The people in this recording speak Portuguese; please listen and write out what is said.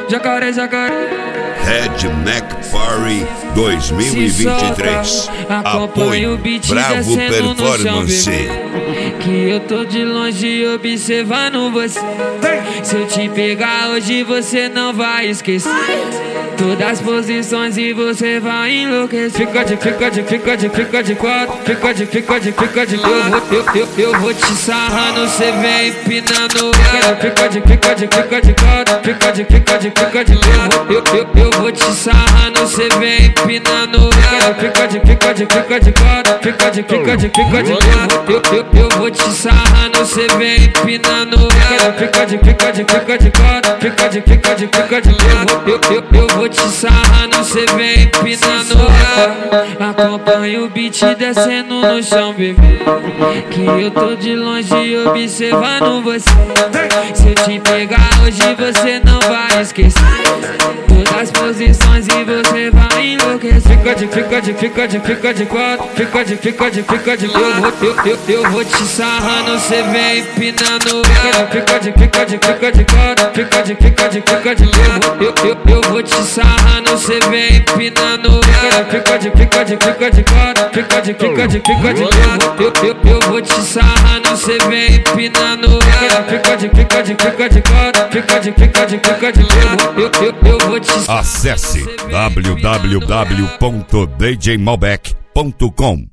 Jacaré, jacaré. Red Mac Party 2023. Apoio Bravo Performance. Que eu tô de longe observando você. Se eu te pegar hoje você não vai esquecer todas as posições e você vai enlouquecer. Fica de quatro, fica de eu vou te sarrando, cê vem empinando. Fica de quatro, fica de eu vou te sarrando, cê vem empinando. Fica de quatro, fica de eu vou te sarrando, cê vem empinando. Fica de quatro, fica de eu vou te sarrando, cê vem empinando. Acompanha o beat descendo no chão, bebê. Que eu tô de longe observando você. Se eu te pegar hoje você não vai esquecer todas as posições e você vai enlouquecer. Fica de quatro, fica de eu vou te sarrando, cê vem empinando. Fica de quatro, fica de eu vou te sarrando, cê vem empinando. Fica de quatro, fica de eu vou te sarrando, cê vem empinando. Fica de quatro, fica de eu vou te sarrando. Acesse www.djmalbec.com